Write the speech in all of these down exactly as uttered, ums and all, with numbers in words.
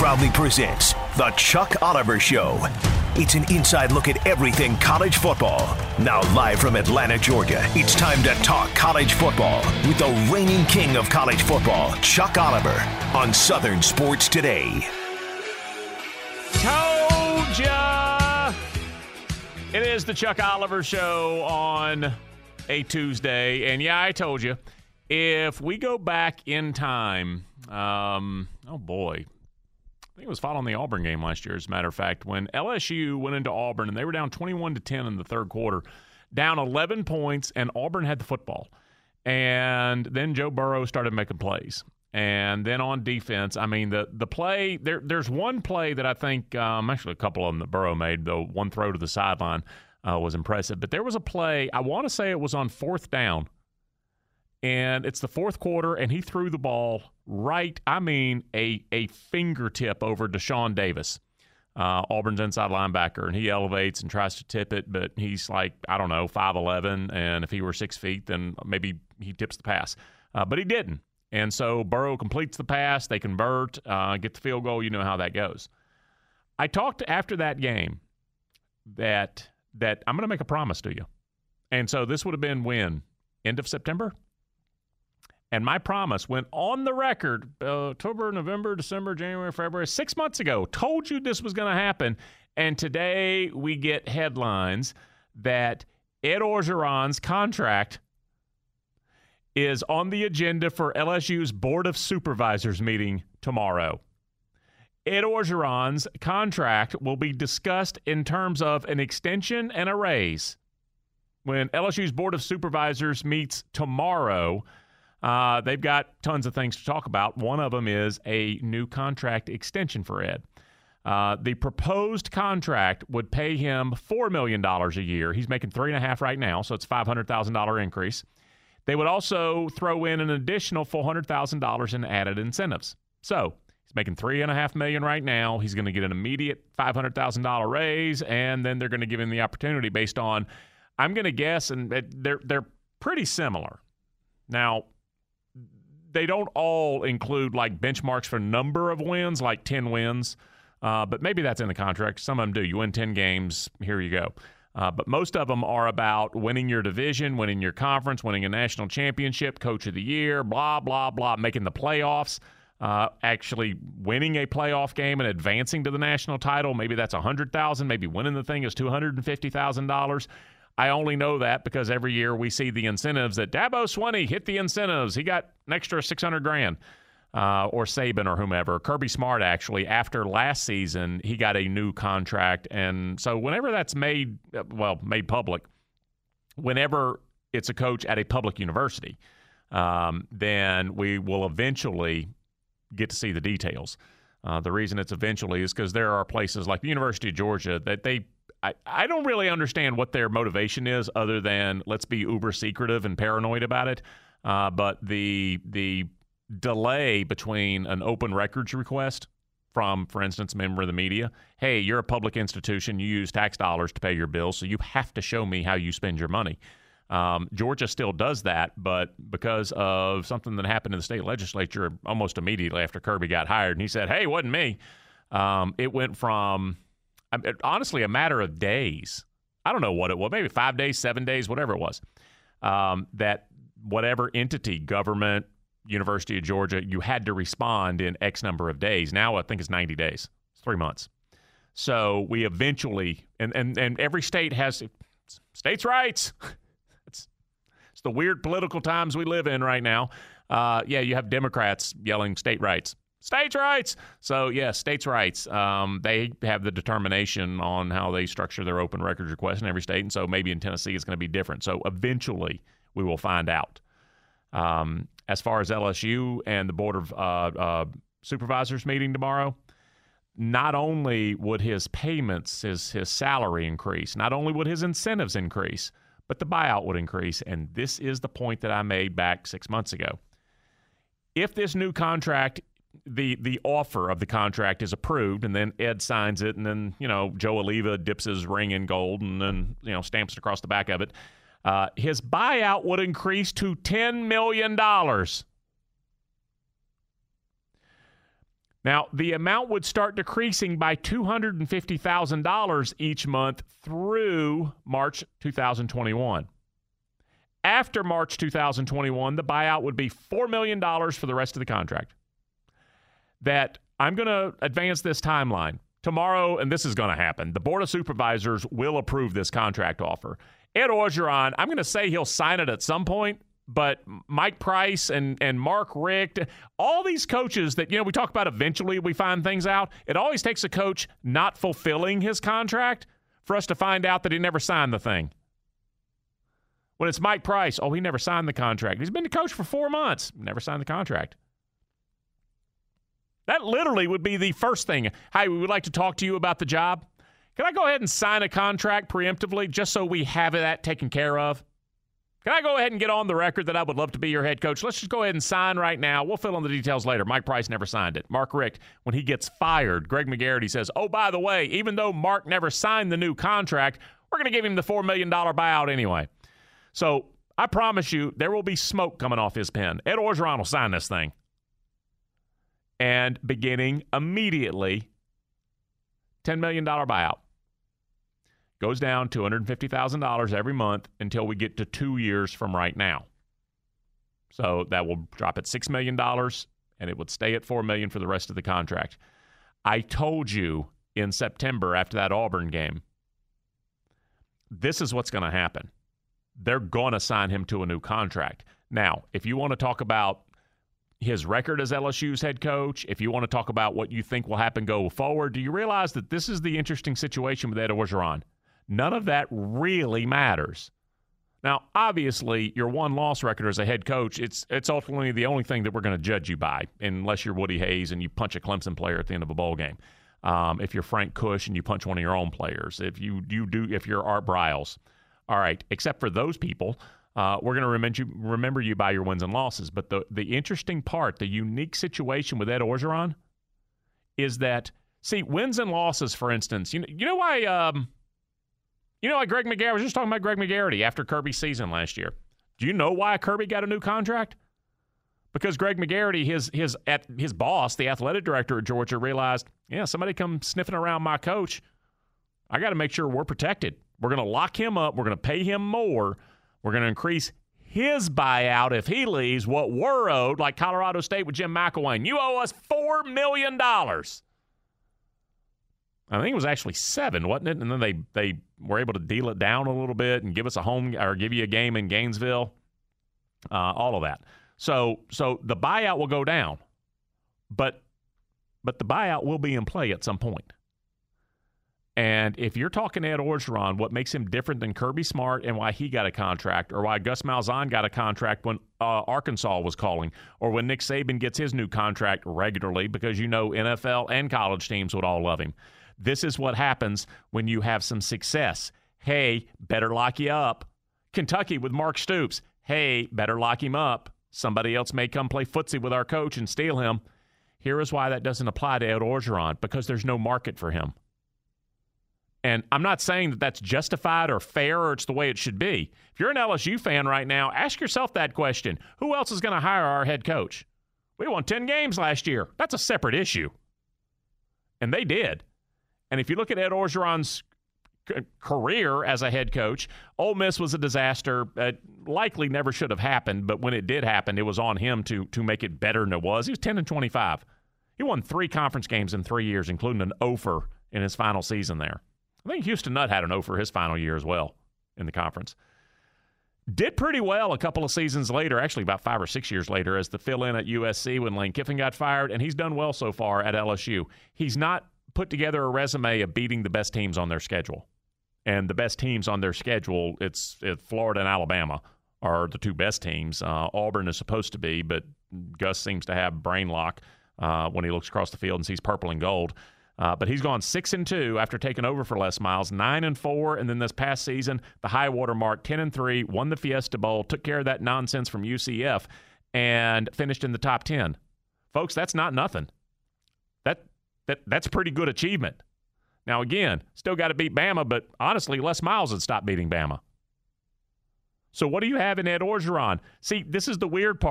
proudly presents The Chuck Oliver Show. It's an inside look at everything college football. Now live from Atlanta, Georgia, it's time to talk college football with the reigning king of college football, Chuck Oliver, on Southern Sports Today. Told ya! It is the Chuck Oliver Show on a Tuesday. And yeah, I told you, if we go back in time, um, oh boy, I think it was following the Auburn game last year, as a matter of fact, when L S U went into Auburn and they were down twenty-one to ten in the third quarter, down eleven points, and Auburn had the football. And then Joe Burrow started making plays. And then on defense, I mean, the the play, there, there's one play that I think, um, actually a couple of them that Burrow made, the one throw to the sideline uh, was impressive. But there was a play, I want to say it was on fourth down, and it's the fourth quarter, and he threw the ball right, I mean, a a fingertip over Deshaun Davis, uh, Auburn's inside linebacker, and he elevates and tries to tip it, but he's like, I don't know, five eleven, and if he were six feet, then maybe he tips the pass. Uh, but he didn't. And so Burrow completes the pass, they convert, uh, get the field goal. You know how that goes. I talked after that game that that I'm going to make a promise to you. And so this would have been when? End of September? And my promise went on the record, uh, October, November, December, January, February, six months ago, told you this was going to happen. And today we get headlines that Ed Orgeron's contract is on the agenda for L S U's Board of Supervisors meeting tomorrow. Ed Orgeron's contract will be discussed in terms of an extension and a raise. When L S U's Board of Supervisors meets tomorrow, Uh, they've got tons of things to talk about. One of them is a new contract extension for Ed. Uh, the proposed contract would pay him four million dollars a year. He's making three and a half right now, so it's a five hundred thousand dollars increase. They would also throw in an additional four hundred thousand dollars in added incentives. So he's making three and a half million right now. He's going to get an immediate five hundred thousand dollars raise, and then they're going to give him the opportunity based on, I'm going to guess, and they're they're pretty similar. Now, they don't all include like benchmarks for number of wins, like ten wins, uh, but maybe that's in the contract. Some of them do. You win ten games, here you go. Uh, but most of them are about winning your division, winning your conference, winning a national championship, coach of the year, blah, blah, blah, making the playoffs, uh, actually winning a playoff game and advancing to the national title. Maybe that's one hundred thousand dollars. Maybe winning the thing is two hundred fifty thousand dollars. I only know that because every year we see the incentives that Dabo Swinney hit the incentives. He got an extra six hundred grand, uh, or Saban or whomever. Kirby Smart, actually, after last season, he got a new contract. And so whenever that's made, well, made public, whenever it's a coach at a public university, um, then we will eventually get to see the details. Uh, the reason it's eventually is because there are places like the University of Georgia that they I, I don't really understand what their motivation is other than let's be uber secretive and paranoid about it. Uh, but the the delay between an open records request from, for instance, a member of the media, hey, you're a public institution, you use tax dollars to pay your bills, so you have to show me how you spend your money. Um, Georgia still does that, but because of something that happened in the state legislature almost immediately after Kirby got hired, and he said, hey, it wasn't me, um, it went from honestly a matter of days. I don't know what it was, maybe five days, seven days, whatever it was, um, that whatever entity, government, University of Georgia, you had to respond in X number of days. Now I think it's ninety days. It's three months. So we eventually, and, and, and every state has states' rights. it's, it's the weird political times we live in right now. Uh, yeah, you have Democrats yelling state rights. States' rights. So, yes, yeah, states' rights. Um, they have the determination on how they structure their open records request in every state, and so maybe in Tennessee it's going to be different. So eventually we will find out. Um, as far as L S U and the Board of uh, uh, Supervisors meeting tomorrow, not only would his payments, his, his salary increase, not only would his incentives increase, but the buyout would increase. And this is the point that I made back six months ago. If this new contract the the offer of the contract is approved, and then Ed signs it, and then, you know, Joe Oliva dips his ring in gold and then, you know, stamps it across the back of it, uh, his buyout would increase to ten million dollars. Now, the amount would start decreasing by two hundred fifty thousand dollars each month through March two thousand twenty-one. After March two thousand twenty-one, the buyout would be four million dollars for the rest of the contract. That I'm going to advance this timeline. Tomorrow, and this is going to happen, the Board of Supervisors will approve this contract offer. Ed Orgeron, I'm going to say he'll sign it at some point, but Mike Price and, and Mark Richt, all these coaches that, you know, we talk about eventually we find things out. It always takes a coach not fulfilling his contract for us to find out that he never signed the thing. When it's Mike Price, oh, he never signed the contract. He's been the coach for four months, never signed the contract. That literally would be the first thing. Hey, we would like to talk to you about the job. Can I go ahead and sign a contract preemptively just so we have that taken care of? Can I go ahead and get on the record that I would love to be your head coach? Let's just go ahead and sign right now. We'll fill in the details later. Mike Price never signed it. Mark Richt, when he gets fired, Greg McGarity says, oh, by the way, even though Mark never signed the new contract, we're going to give him the four million dollars buyout anyway. So I promise you there will be smoke coming off his pen. Ed Orgeron will sign this thing. And beginning immediately, ten million dollars buyout. Goes down two hundred fifty thousand dollars every month until we get to two years from right now. So that will drop at six million dollars, and it would stay at four million dollars for the rest of the contract. I told you in September after that Auburn game, this is what's going to happen. They're going to sign him to a new contract. Now, if you want to talk about his record as L S U's head coach, if you want to talk about what you think will happen go forward, do you realize that this is the interesting situation with Ed Orgeron? None of that really matters. Now, obviously, your one-loss record as a head coach, it's it's ultimately the only thing that we're going to judge you by, unless you're Woody Hayes and you punch a Clemson player at the end of a bowl game. Um, if you're Frank Kush and you punch one of your own players. If you, you do, if you're Art Briles. All right, except for those people, Uh, we're going to remember you, remember you by your wins and losses. But the, the interesting part, the unique situation with Ed Orgeron is that, see, wins and losses, for instance, you know, you know why um, you know why Greg McGarity, I was just talking about Greg McGarity after Kirby's season last year. Do you know why Kirby got a new contract? Because Greg McGarity, his his at his boss, the athletic director at Georgia, realized, yeah, somebody come sniffing around my coach. I got to make sure we're protected. We're going to lock him up. We're going to pay him more. We're going to increase his buyout if he leaves what we're owed, like Colorado State with Jim McElwain. You owe us four million dollars. I think it was actually seven, wasn't it? And then they, they were able to deal it down a little bit and give us a home or give you a game in Gainesville, uh, all of that. So so the buyout will go down, but but the buyout will be in play at some point. And if you're talking Ed Orgeron, what makes him different than Kirby Smart and why he got a contract, or why Gus Malzahn got a contract when uh, Arkansas was calling, or when Nick Saban gets his new contract regularly, because you know N F L and college teams would all love him. This is what happens when you have some success. Hey, better lock you up. Kentucky with Mark Stoops. Hey, better lock him up. Somebody else may come play footsie with our coach and steal him. Here is why that doesn't apply to Ed Orgeron, because there's no market for him. And I'm not saying that that's justified or fair or it's the way it should be. If you're an L S U fan right now, ask yourself that question. Who else is going to hire our head coach? We won ten games last year. That's a separate issue. And they did. And if you look at Ed Orgeron's c- career as a head coach, Ole Miss was a disaster. It likely never should have happened, but when it did happen, it was on him to, to make it better than it was. He was ten and twenty-five. He won three conference games in three years, including an offer in his final season there. I think Houston Nutt had an O for his final year as well in the conference. Did pretty well a couple of seasons later, actually about five or six years later, as the fill-in at U S C when Lane Kiffin got fired, and he's done well so far at L S U. He's not put together a resume of beating the best teams on their schedule. And the best teams on their schedule, it's, it's Florida and Alabama are the two best teams. Uh, Auburn is supposed to be, but Gus seems to have brain lock uh, when he looks across the field and sees purple and gold. Uh, but he's gone six and two after taking over for Les Miles, nine and four, and then this past season, the high water mark, ten and three, won the Fiesta Bowl, took care of that nonsense from U C F, and finished in the top ten. Folks, that's not nothing. That that that's a pretty good achievement. Now again, still got to beat Bama, but honestly, Les Miles had stopped beating Bama. So what do you have in Ed Orgeron? See, this is the weird part.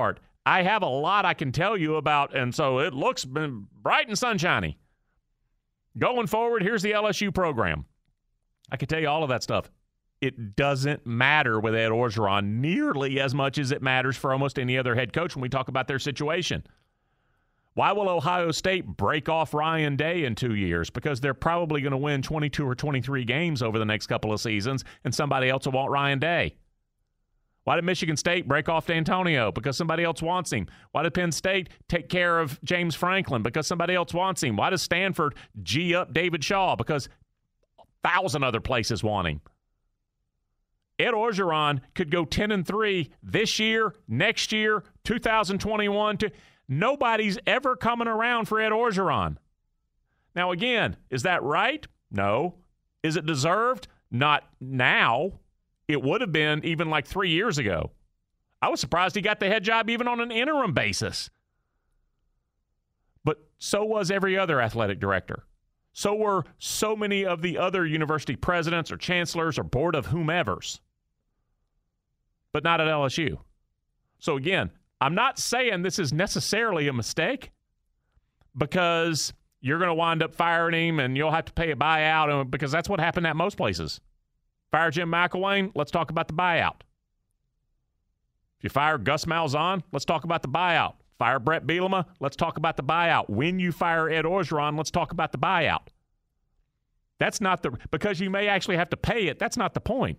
I have a lot I can tell you about, and so it looks bright and sunshiny. Going forward, here's the L S U program. I can tell you all of that stuff. It doesn't matter with Ed Orgeron nearly as much as it matters for almost any other head coach when we talk about their situation. Why will Ohio State break off Ryan Day in two years? Because they're probably going to win twenty-two or twenty-three games over the next couple of seasons, and somebody else will want Ryan Day. Why did Michigan State break off D'Antonio? Because somebody else wants him. Why did Penn State take care of James Franklin? Because somebody else wants him. Why does Stanford G up David Shaw? Because a thousand other places want him. Ed Orgeron could go ten and three this year, next year, two thousand twenty-one. To, nobody's ever coming around for Ed Orgeron. Now, again, is that right? No. Is it deserved? Not now. It would have been even like three years ago. I was surprised he got the head job even on an interim basis. But so was every other athletic director. So were so many of the other university presidents or chancellors or board of whomevers. But not at L S U. So again, I'm not saying this is necessarily a mistake because you're going to wind up firing him and you'll have to pay a buyout because that's what happened at most places. Fire Jim McElwain, let's talk about the buyout. If you fire Gus Malzahn, let's talk about the buyout. Fire Brett Bielema, let's talk about the buyout. When you fire Ed Orgeron, let's talk about the buyout. That's not the – because you may actually have to pay it, that's not the point.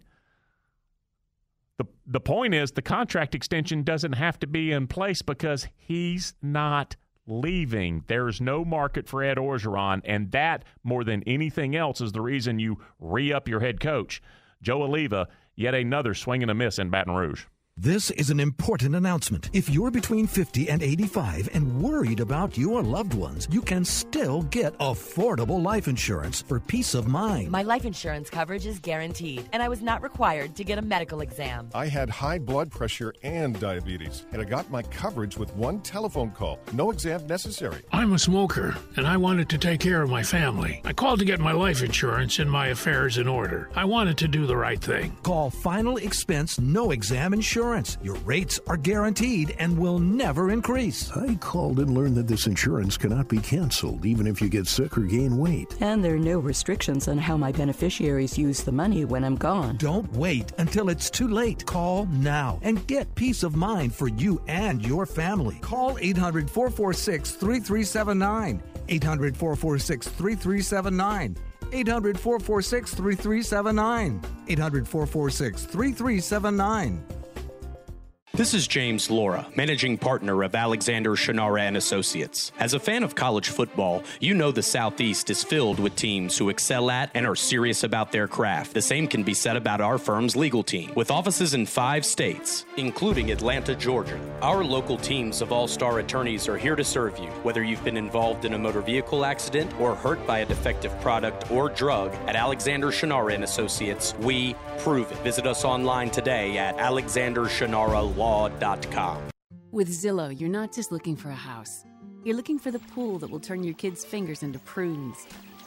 The, the point is the contract extension doesn't have to be in place because he's not leaving. There's no market for Ed Orgeron, and that, more than anything else, is the reason you re-up your head coach. Joe Oliva, yet another swing and a miss in Baton Rouge. This is an important announcement. If you're between fifty and eighty-five and worried about your loved ones, you can still get affordable life insurance for peace of mind. My life insurance coverage is guaranteed, and I was not required to get a medical exam. I had high blood pressure and diabetes, and I got my coverage with one telephone call. No exam necessary. I'm a smoker, and I wanted to take care of my family. I called to get my life insurance and my affairs in order. I wanted to do the right thing. Call Final Expense No Exam Insurance. Your rates are guaranteed and will never increase. I called and learned that this insurance cannot be canceled, even if you get sick or gain weight. And there are no restrictions on how my beneficiaries use the money when I'm gone. Don't wait until it's too late. Call now and get peace of mind for you and your family. Call eight hundred, four four six, three three seven nine. eight hundred, four four six, three three seven nine. eight hundred, four four six, three three seven nine. eight hundred, four four six, three three seven nine. This is James Laura, managing partner of Alexander Shannara and Associates. As a fan of college football, you know the Southeast is filled with teams who excel at and are serious about their craft. The same can be said about our firm's legal team. With offices in five states, including Atlanta, Georgia, our local teams of all-star attorneys are here to serve you. Whether you've been involved in a motor vehicle accident or hurt by a defective product or drug, at Alexander Shannara and Associates, we prove it. Visit us online today at alexander shannara law dot com. With Zillow, you're not just looking for a house. You're looking for the pool that will turn your kids' fingers into prunes.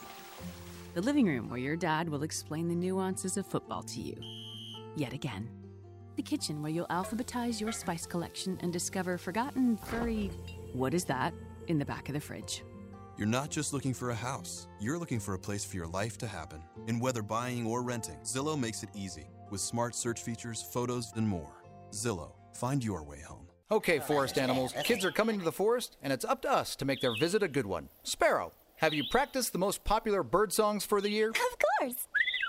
The living room where your dad will explain the nuances of football to you. Yet again. The kitchen where you'll alphabetize your spice collection and discover forgotten, furry, what is that, in the back of the fridge. You're not just looking for a house. You're looking for a place for your life to happen. And whether buying or renting, Zillow makes it easy with smart search features, photos, and more. Zillow. Find your way home. Okay, forest animals, kids are coming to the forest, and it's up to us to make their visit a good one. Sparrow, have you practiced the most popular bird songs for the year? Of course.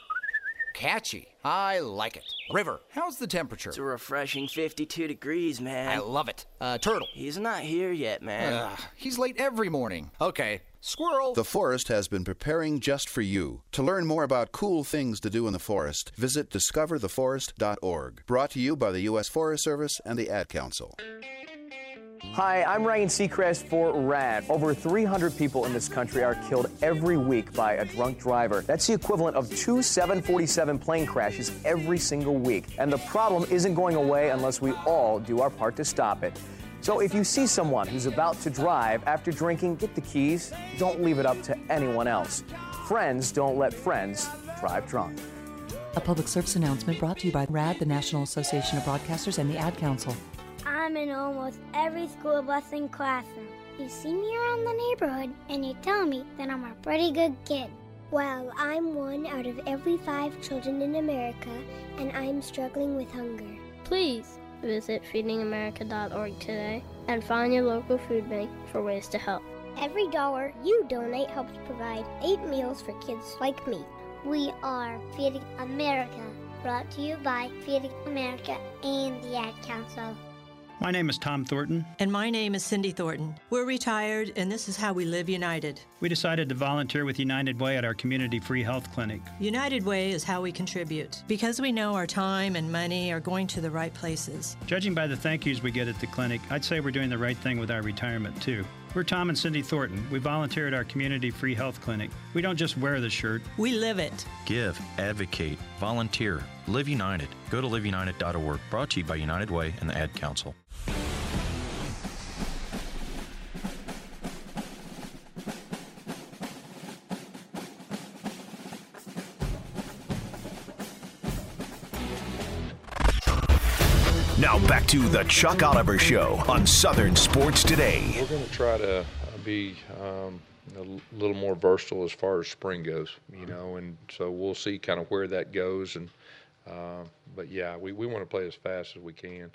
Catchy. I like it. River, how's the temperature? It's a refreshing fifty-two degrees, man. I love it. Uh, Turtle. He's not here yet, man. Uh, he's late every morning. Okay. Squirrel. The forest has been preparing just for you. To learn more about cool things to do in the forest, visit discover the forest dot org. Brought to you by the U S Forest Service and the Ad Council. Hi, I'm Ryan Seacrest for RAD. Over three hundred people in this country are killed every week by a drunk driver. That's the equivalent of two seven forty-seven plane crashes every single week. And the problem isn't going away unless we all do our part to stop it. So if you see someone who's about to drive after drinking, get the keys. Don't leave it up to anyone else. Friends don't let friends drive drunk. A public service announcement brought to you by RAD, the National Association of Broadcasters, and the Ad Council. I'm I'm in almost every school bus and classroom. You see me around the neighborhood, and you tell me that I'm a pretty good kid. Well, I'm one out of every five children in America, and I'm struggling with hunger. Please visit feeding america dot org today and find your local food bank for ways to help. Every dollar you donate helps provide eight meals for kids like me. We are Feeding America, brought to you by Feeding America and the Ad Council. My name is Tom Thornton. And my name is Cindy Thornton. We're retired, and this is how we live united. We decided to volunteer with United Way at our community free health clinic. United Way is how we contribute, because we know our time and money are going to the right places. Judging by the thank yous we get at the clinic, I'd say we're doing the right thing with our retirement, too. We're Tom and Cindy Thornton. We volunteer at our community free health clinic. We don't just wear the shirt. We live it. Give, advocate, volunteer, live united. Go to live united dot org. Brought to you by United Way and the Ad Council. Now back to the Chuck Oliver Show on Southern Sports Today. We're going to try to be um, a little more versatile as far as spring goes, you know, and so we'll see kind of where that goes. And uh, but yeah, we, we want to play as fast as we can.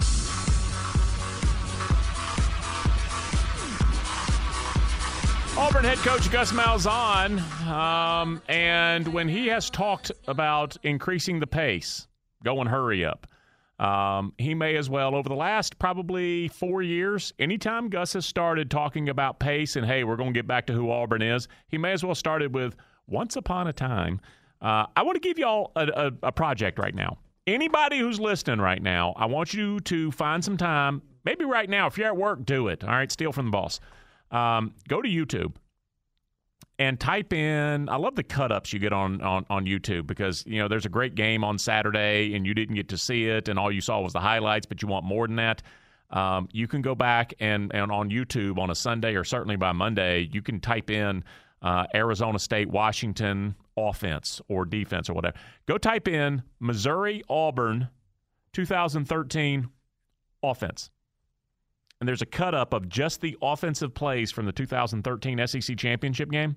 Auburn head coach Gus Malzahn, um, and when he has talked about increasing the pace, going hurry up, um, he may as well, over the last probably four years, anytime Gus has started talking about pace and, hey, we're going to get back to who Auburn is, he may as well started with once upon a time. Uh, I want to give y'all a, a, a project right now. Anybody who's listening right now, I want you to find some time, maybe right now. If you're at work, do it. All right, steal from the boss. Um, go to YouTube and type in, I love the cut-ups you get on, on, on YouTube because, you know, there's a great game on Saturday and you didn't get to see it and all you saw was the highlights, but you want more than that. Um, you can go back and, and on YouTube on a Sunday or certainly by Monday, you can type in uh, Arizona State, Washington offense or defense or whatever. Go type in Missouri-Auburn twenty thirteen offense. And there's a cut-up of just the offensive plays from the two thousand thirteen S E C championship game.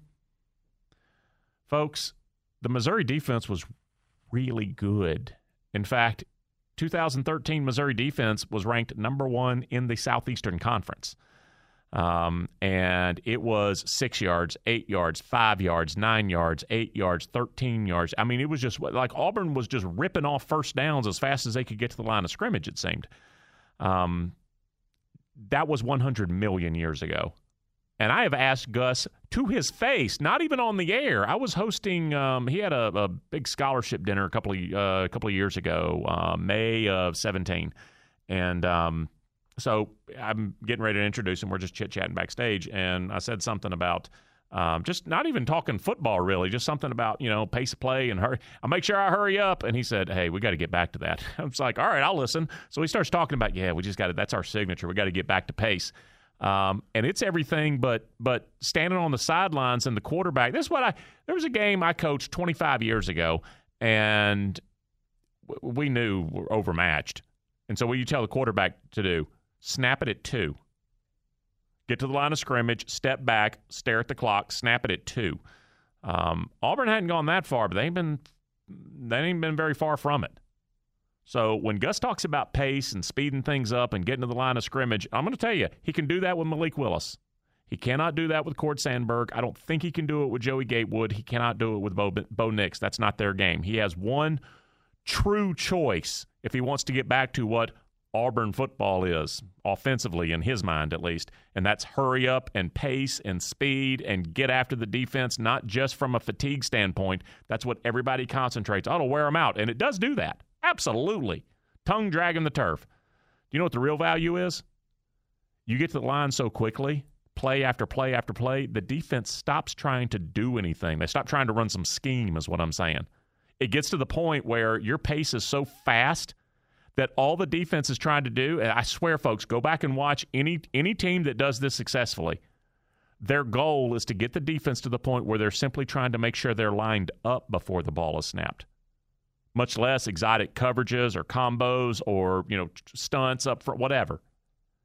Folks, the Missouri defense was really good. In fact, two thousand thirteen Missouri defense was ranked number one in the Southeastern Conference. Um, and it was six yards, eight yards, five yards, nine yards, eight yards, thirteen yards. I mean, it was just like Auburn was just ripping off first downs as fast as they could get to the line of scrimmage, it seemed. Um That was one hundred million years ago. And I have asked Gus to his face, not even on the air. I was hosting, um, he had a, a big scholarship dinner a couple of, uh, a couple of years ago, uh, May of seventeen. And um, so I'm getting ready to introduce him. We're just chit-chatting backstage. And I said something about um, just not even talking football, really, just something about, you know, pace of play and hurry. I'll make sure I hurry up. And he said, hey, we got to get back to that. I was like, all right, I'll listen. So he starts talking about, yeah, we just got to, that's our signature. We got to get back to pace. Um, and it's everything but but standing on the sidelines and the quarterback. This is what I, there was a game I coached twenty-five years ago, and we knew we're overmatched. And so what you tell the quarterback to do, snap it at two. Get to the line of scrimmage, step back, stare at the clock, snap it at two. Um, Auburn hadn't gone that far, but they ain't been they ain't been very far from it. So when Gus talks about pace and speeding things up and getting to the line of scrimmage, I'm going to tell you, he can do that with Malik Willis. He cannot do that with Cord Sandberg. I don't think he can do it with Joey Gatewood. He cannot do it with Bo, Bo Nix. That's not their game. He has one true choice if he wants to get back to what Auburn football is, offensively, in his mind at least, and that's hurry up and pace and speed and get after the defense, not just from a fatigue standpoint. That's what everybody concentrates on. It'll wear them out, and it does do that. Absolutely. Tongue dragging the turf. Do you know what the real value is? You get to the line so quickly, play after play after play, the defense stops trying to do anything. They stop trying to run some scheme is what I'm saying. It gets to the point where your pace is so fast that all the defense is trying to do, and I swear, folks, go back and watch any any team that does this successfully. Their goal is to get the defense to the point where they're simply trying to make sure they're lined up before the ball is snapped. Much less exotic coverages or combos or, you know, stunts up front, whatever.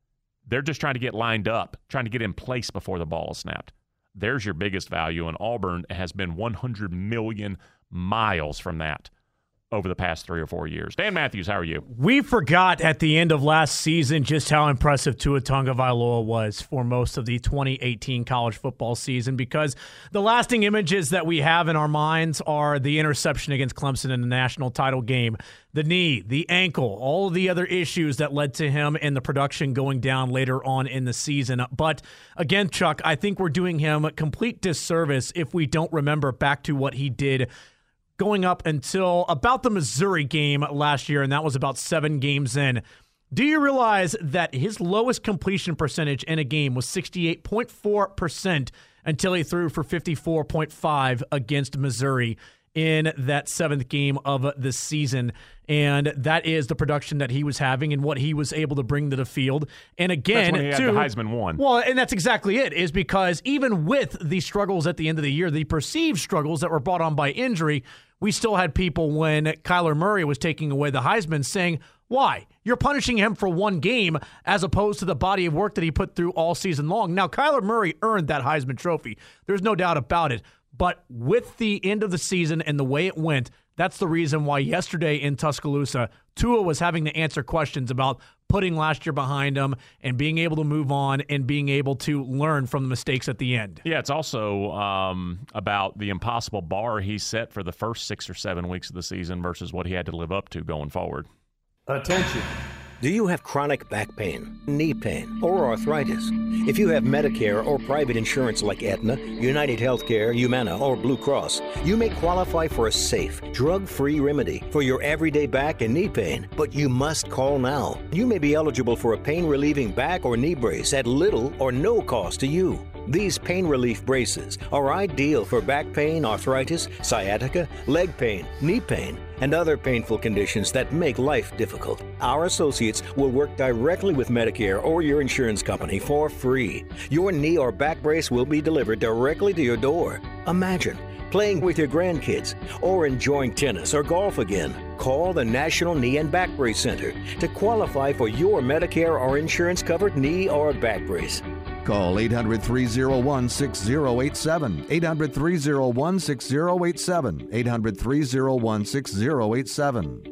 They're just trying to get lined up, trying to get in place before the ball is snapped. There's your biggest value, and Auburn has been one hundred million miles from that over the past three or four years. Dan Matthews, how are you? We forgot at the end of last season just how impressive Tua Tagovailoa was for most of the twenty eighteen college football season, because the lasting images that we have in our minds are the interception against Clemson in the national title game, the knee, the ankle, all of the other issues that led to him and the production going down later on in the season. But again, Chuck, I think we're doing him a complete disservice if we don't remember back to what he did going up until about the Missouri game last year, and that was about seven games in. Do you realize that his lowest completion percentage in a game was sixty-eight point four percent until he threw for fifty-four point five against Missouri in that seventh game of the season? And that is the production that he was having and what he was able to bring to the field. And again, that's when he had too, the Heisman one. Well, and that's exactly it, is because even with the struggles at the end of the year, the perceived struggles that were brought on by injury, we still had people when Kyler Murray was taking away the Heisman saying, why? You're punishing him for one game as opposed to the body of work that he put through all season long. Now, Kyler Murray earned that Heisman Trophy. There's no doubt about it. But with the end of the season and the way it went, that's the reason why yesterday in Tuscaloosa, Tua was having to answer questions about putting last year behind him and being able to move on and being able to learn from the mistakes at the end. Yeah, it's also um, about the impossible bar he set for the first six or seven weeks of the season versus what he had to live up to going forward. Attention. Do you have chronic back pain, knee pain, or arthritis? If you have Medicare or private insurance like Aetna, United Healthcare, Humana, or Blue Cross, you may qualify for a safe, drug-free remedy for your everyday back and knee pain, but you must call now. You may be eligible for a pain-relieving back or knee brace at little or no cost to you. These pain relief braces are ideal for back pain, arthritis, sciatica, leg pain, knee pain, and other painful conditions that make life difficult. Our associates will work directly with Medicare or your insurance company for free. Your knee or back brace will be delivered directly to your door. Imagine playing with your grandkids or enjoying tennis or golf again. Call the National Knee and Back Brace Center to qualify for your Medicare or insurance-covered knee or back brace. Call eight hundred, three oh one, six oh eight seven, eight hundred, three oh one, six oh eight seven, eight hundred, three oh one, six oh eight seven.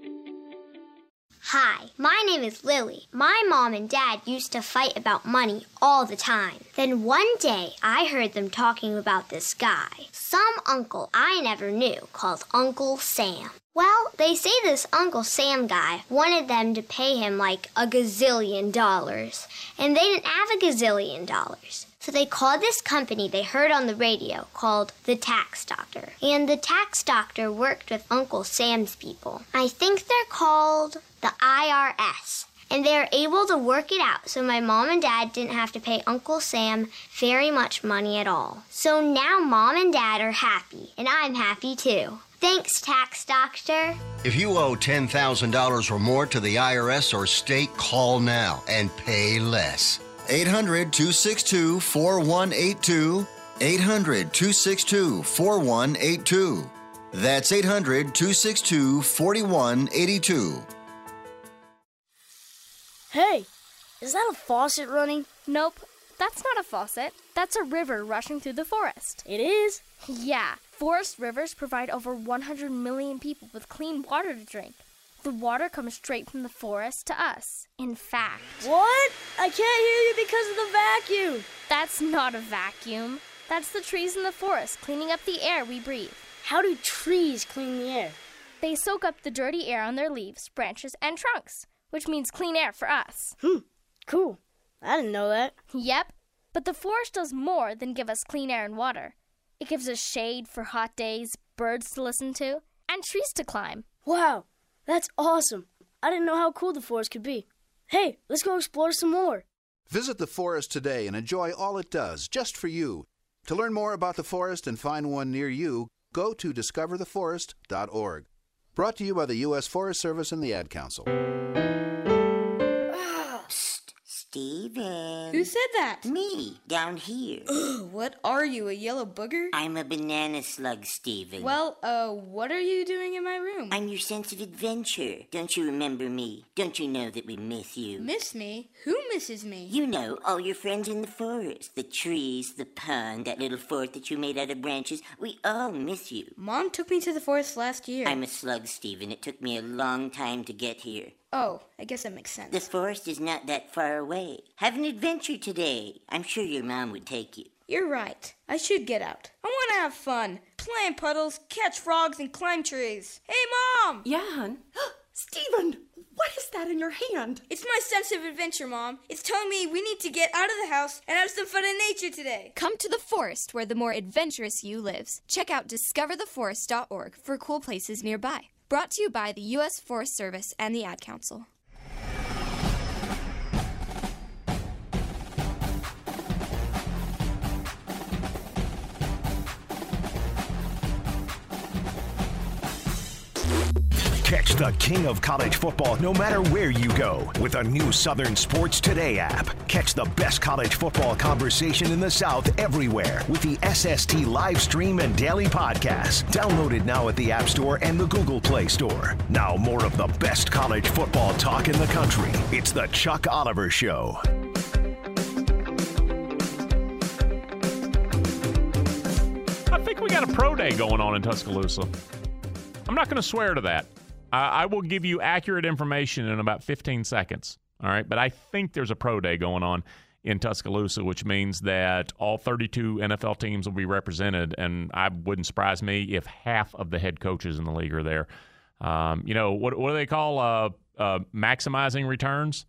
Hi, my name is Lily. My mom and dad used to fight about money all the time. Then one day, I heard them talking about this guy, some uncle I never knew, called Uncle Sam. Well, they say this Uncle Sam guy wanted them to pay him like a gazillion dollars, and they didn't have a gazillion dollars. So they called this company they heard on the radio called the Tax Doctor. And the Tax Doctor worked with Uncle Sam's people. I think they're called the I R S. And they were able to work it out so my mom and dad didn't have to pay Uncle Sam very much money at all. So now mom and dad are happy, and I'm happy too. Thanks, Tax Doctor. If you owe ten thousand dollars or more to the I R S or state, call now and pay less. eight hundred, two six two, four one eight two. eight hundred, two six two, four one eight two. That's eight hundred, two six two, four one eight two. Hey, is that a faucet running? Nope, that's not a faucet. That's a river rushing through the forest. It is? Yeah, forest rivers provide over one hundred million people with clean water to drink. The water comes straight from the forest to us. In fact... What? I can't hear you because of the vacuum. That's not a vacuum. That's the trees in the forest cleaning up the air we breathe. How do trees clean the air? They soak up the dirty air on their leaves, branches, and trunks, which means clean air for us. Hmm, cool. I didn't know that. Yep, but the forest does more than give us clean air and water. It gives us shade for hot days, birds to listen to, and trees to climb. Wow, that's awesome. I didn't know how cool the forest could be. Hey, let's go explore some more. Visit the forest today and enjoy all it does, just for you. To learn more about the forest and find one near you, go to discover the forest dot org. Brought to you by the U S Forest Service and the Ad Council. Steven. Who said that? Me, down here. Ugh, what are you, a yellow booger? I'm a banana slug, Steven. Well, uh, what are you doing in my room? I'm your sense of adventure. Don't you remember me? Don't you know that we miss you? Miss me? Who misses me? You know, all your friends in the forest. The trees, the pond, that little fort that you made out of branches. We all miss you. Mom took me to the forest last year. I'm a slug, Steven. It took me a long time to get here. Oh, I guess that makes sense. The forest is not that far away. Have an adventure today. I'm sure your mom would take you. You're right. I should get out. I want to have fun. Play in puddles, catch frogs, and climb trees. Hey, Mom! Yeah, hon? Steven, what is that in your hand? It's my sense of adventure, Mom. It's telling me we need to get out of the house and have some fun in nature today. Come to the forest where the more adventurous you lives. Check out discover the forest dot org for cool places nearby. Brought to you by the U S Forest Service and the Ad Council. Catch the king of college football no matter where you go with a new Southern Sports Today app. Catch the best college football conversation in the South everywhere with the S S T live stream and daily podcast. Downloaded now at the App Store and the Google Play Store. Now more of the best college football talk in the country. It's the Chuck Oliver Show. I think we got a pro day going on in Tuscaloosa. I'm not going to swear to that. I will give you accurate information in about fifteen seconds, all right? But I think there's a pro day going on in Tuscaloosa, which means that all thirty-two N F L teams will be represented, and I wouldn't surprise me if half of the head coaches in the league are there. Um, you know, what, what do they call uh, uh, maximizing returns?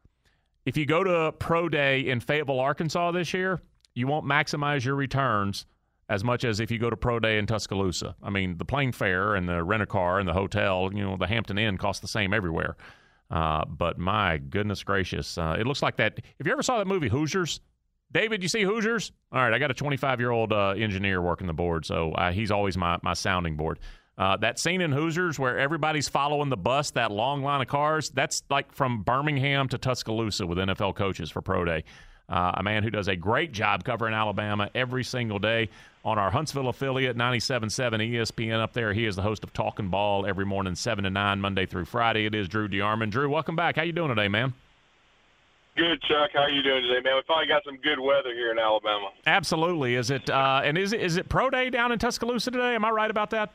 If you go to pro day in Fayetteville, Arkansas this year, you won't maximize your returns as much as if you go to pro day in Tuscaloosa. I mean, the plane fare and the rent-a-car and the hotel, you know, the Hampton Inn cost the same everywhere. Uh, but my goodness gracious, uh, it looks like that. If you ever saw that movie Hoosiers, David, you see Hoosiers? All right, I got a twenty-five-year-old uh, engineer working the board, so uh, he's always my, my sounding board. Uh, that scene in Hoosiers where everybody's following the bus, that long line of cars, that's like from Birmingham to Tuscaloosa with N F L coaches for pro day. Uh, a man who does a great job covering Alabama every single day on our Huntsville affiliate, ninety-seven point seven E S P N up there. He is the host of Talking Ball every morning, seven to nine, Monday through Friday. It is Drew DeArmond. Drew, welcome back. How you doing today, man? Good, Chuck. How are you doing today, man? We finally got some good weather here in Alabama. Absolutely. Is it uh, and is it, is it pro day down in Tuscaloosa today? Am I right about that?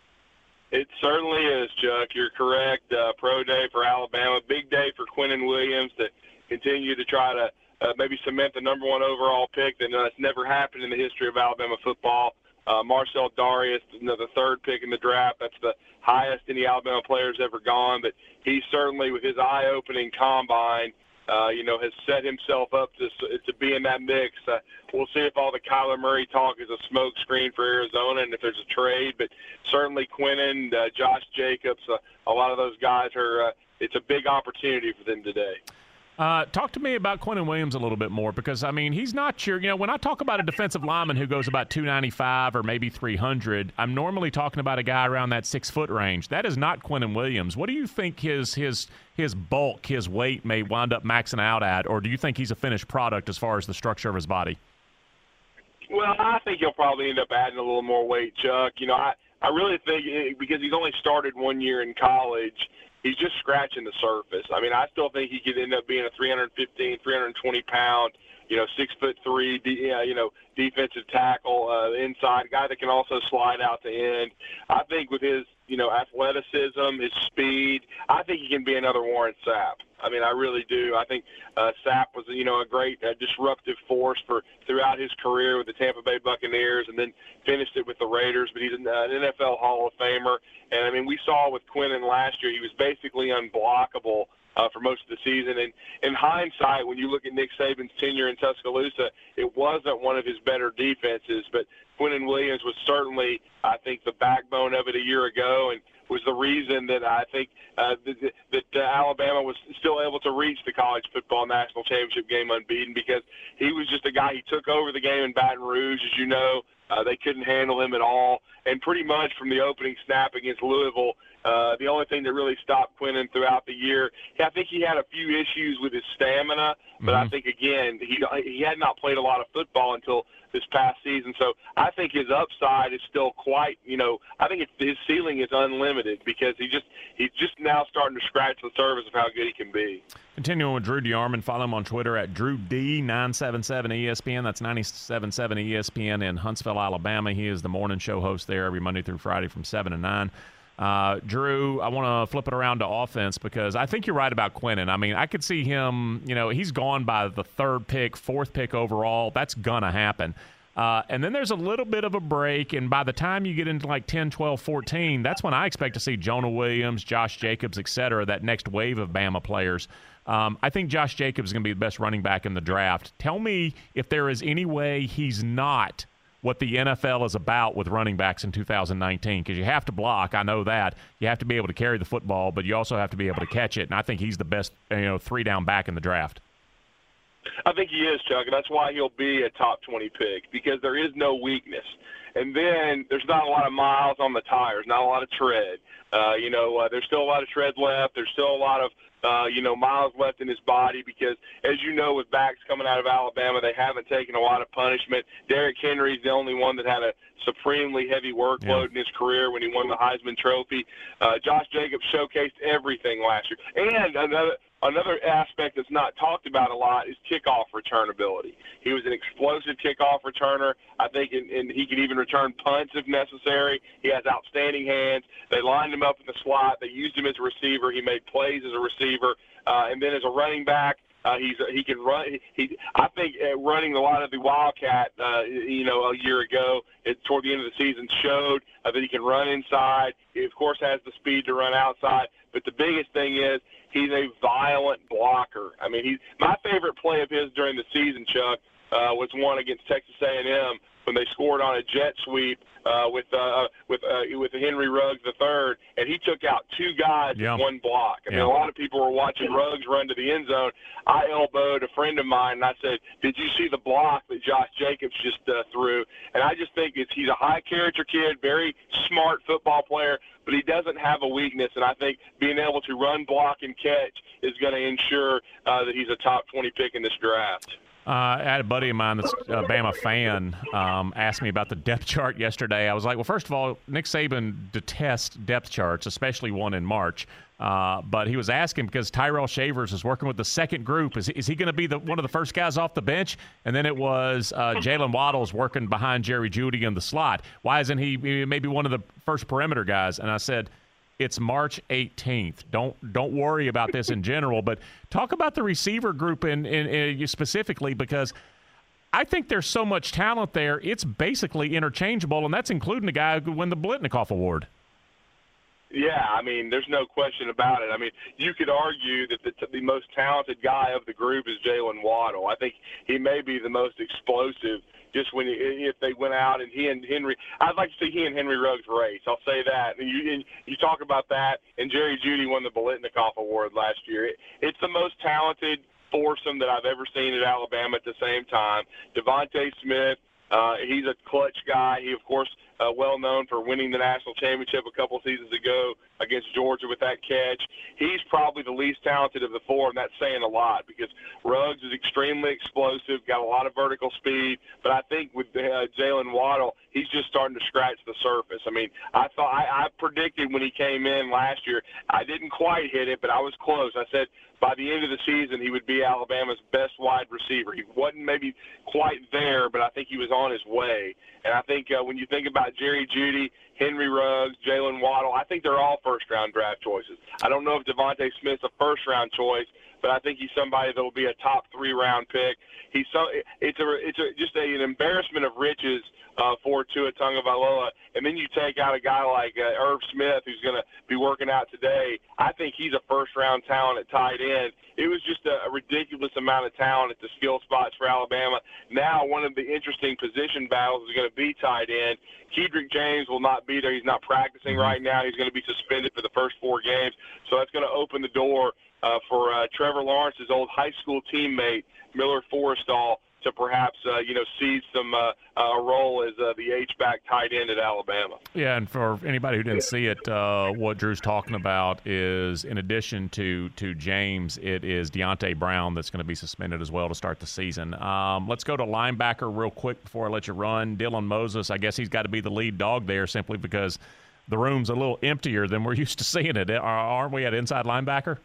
It certainly is, Chuck. You're correct. Uh, pro day for Alabama. Big day for Quinnen Williams to continue to try to Uh, maybe cement the number one overall pick that uh, that's never happened in the history of Alabama football. Uh, Marcel Darius, you know, the third pick in the draft. That's the highest any Alabama player's ever gone. But he certainly, with his eye-opening combine, uh, you know, has set himself up to to be in that mix. Uh, we'll see if all the Kyler Murray talk is a smoke screen for Arizona and if there's a trade. But certainly Quinnen, uh, Josh Jacobs, uh, a lot of those guys are. Uh, it's a big opportunity for them today. Uh, talk to me about Quinnen Williams a little bit more because, I mean, he's not your – you know, when I talk about a defensive lineman who goes about two ninety-five or maybe three hundred, I'm normally talking about a guy around that six-foot range. That is not Quinnen Williams. What do you think his his his bulk, his weight may wind up maxing out at, or do you think he's a finished product as far as the structure of his body? Well, I think he'll probably end up adding a little more weight, Chuck. You know, I, I really think it, because he's only started one year in college – he's just scratching the surface. I mean, I still think he could end up being a three fifteen, three twenty pound, you know, six foot three, you know, defensive tackle uh, inside guy that can also slide out the end. I think with his, you know, athleticism, his speed, I think he can be another Warren Sapp. I mean, I really do. I think uh, Sapp was, you know, a great uh, disruptive force for throughout his career with the Tampa Bay Buccaneers, and then finished it with the Raiders. But he's an, uh, an N F L Hall of Famer, and I mean, we saw with Quinnen last year, he was basically unblockable uh, for most of the season. And in hindsight, when you look at Nick Saban's tenure in Tuscaloosa, it wasn't one of his better defenses, but Quinnen Williams was certainly, I think, the backbone of it a year ago, and was the reason that I think uh, that, that uh, Alabama was still able to reach the college football national championship game unbeaten, because he was just a guy. He took over the game in Baton Rouge, as you know, Uh, they couldn't handle him at all. And pretty much from the opening snap against Louisville, uh, the only thing that really stopped Quinnen throughout the year, I think he had a few issues with his stamina, but mm-hmm. I think, again, he he had not played a lot of football until this past season. So I think his upside is still quite, you know, I think it's, his ceiling is unlimited because he just he's just now starting to scratch the surface of how good he can be. Continuing with Drew DeArmond, follow him on Twitter at Drew D nine seven seven E S P N. That's ninety-seven point seven E S P N in Huntsville, Alabama. He is the morning show host there every Monday through Friday from seven to nine. Uh, Drew, I want to flip it around to offense because I think you're right about Quinnen. I mean, I could see him, you know, he's gone by the third pick, fourth pick overall. That's going to happen. Uh, and then there's a little bit of a break, and by the time you get into like ten, twelve, fourteen, that's when I expect to see Jonah Williams, Josh Jacobs, et cetera, that next wave of Bama players. Um, I think Josh Jacobs is going to be the best running back in the draft. Tell me if there is any way he's not what the N F L is about with running backs in two thousand nineteen, because you have to block. I know that. You have to be able to carry the football, but you also have to be able to catch it, and I think he's the best, you know, three-down back in the draft. I think he is, Chuck, and that's why he'll be a top twenty pick, because there is no weakness. And then there's not a lot of miles on the tires, not a lot of tread. Uh, you know, uh, there's still a lot of tread left. There's still a lot of, uh, you know, miles left in his body because, as you know, with backs coming out of Alabama, they haven't taken a lot of punishment. Derrick Henry's the only one that had a supremely heavy workload yeah. in his career when he won the Heisman Trophy. Uh, Josh Jacobs showcased everything last year. And another Another aspect that's not talked about a lot is kickoff returnability. He was an explosive kickoff returner. I think and, and he can even return punts if necessary. He has outstanding hands. They lined him up in the slot. They used him as a receiver. He made plays as a receiver. Uh, and then as a running back, Uh, he's he can run. He, he I think uh, running a lot of the Wildcat, uh, you know, a year ago, it, toward the end of the season, showed uh, that he can run inside. He of course has the speed to run outside. But the biggest thing is he's a violent blocker. I mean, he's my favorite play of his during the season, Chuck, uh, was one against Texas A and M when they scored on a jet sweep uh, with uh, with uh, with Henry Ruggs the third, and he took out two guys yeah. in one block. I mean, yeah. a lot of people were watching Ruggs run to the end zone. I elbowed a friend of mine, and I said, "Did you see the block that Josh Jacobs just uh, threw?" And I just think it's he's a high-character kid, very smart football player, but he doesn't have a weakness, and I think being able to run, block, and catch is going to ensure uh, that he's a top twenty pick in this draft. Uh, I had a buddy of mine that's a Bama fan um, asked me about the depth chart yesterday. I was like, well, first of all, Nick Saban detests depth charts, especially one in March. Uh, but he was asking because Tyrell Shavers is working with the second group. Is, is he going to be the, one of the first guys off the bench? And then it was uh, Jalen Waddle's working behind Jerry Jeudy in the slot. Why isn't he maybe one of the first perimeter guys? And I said, it's March eighteenth. Don't don't worry about this in general, but talk about the receiver group in, in, in specifically, because I think there's so much talent there. It's basically interchangeable, and that's including the guy who won the Blitnikoff Award. Yeah, I mean, there's no question about it. I mean, you could argue that the, the most talented guy of the group is Jalen Waddle. I think he may be the most explosive. Just when if they went out and he and Henry, I'd like to see he and Henry Ruggs race. I'll say that. And you and you talk about that, and Jerry Jeudy won the Blitnikoff Award last year. It, it's the most talented foursome that I've ever seen at Alabama at the same time. Devontae Smith, uh, he's a clutch guy. He, of course, uh, well known for winning the national championship a couple seasons ago against Georgia with that catch. He's probably the least talented of the four, and that's saying a lot because Ruggs is extremely explosive, got a lot of vertical speed, but I think with uh, Jalen Waddle, he's just starting to scratch the surface. I mean, I thought I, I predicted when he came in last year, I didn't quite hit it, but I was close. I said by the end of the season, he would be Alabama's best wide receiver. He wasn't maybe quite there, but I think he was on his way. And I think uh, when you think about Jerry Jeudy, Henry Ruggs, Jalen Waddle, I think they're all first-round draft choices. I don't know if Devontae Smith's a first-round choice, but I think he's somebody that will be a top three-round pick. He's so it's a it's a, just a, an embarrassment of riches uh, for Tua Tagovailoa. And then you take out a guy like uh, Irv Smith, who's going to be working out today. I think he's a first-round talent at tight end. It was just a, a ridiculous amount of talent at the skill spots for Alabama. Now one of the interesting position battles is going to be tight end. Kedrick James will not be there. He's not practicing right now. He's going to be suspended for the first four games. So that's going to open the door uh, for uh, Trevor Lawrence's old high school teammate, Miller Forristall, to perhaps, uh, you know, seize some uh, a role as uh, the H-back tight end at Alabama. Yeah, and for anybody who didn't see it, uh, what Drew's talking about is, in addition to to James, it is Deontay Brown that's going to be suspended as well to start the season. Um, let's go to linebacker real quick before I let you run. Dylan Moses, I guess he's got to be the lead dog there simply because the room's a little emptier than we're used to seeing it. Aren't we at inside linebacker?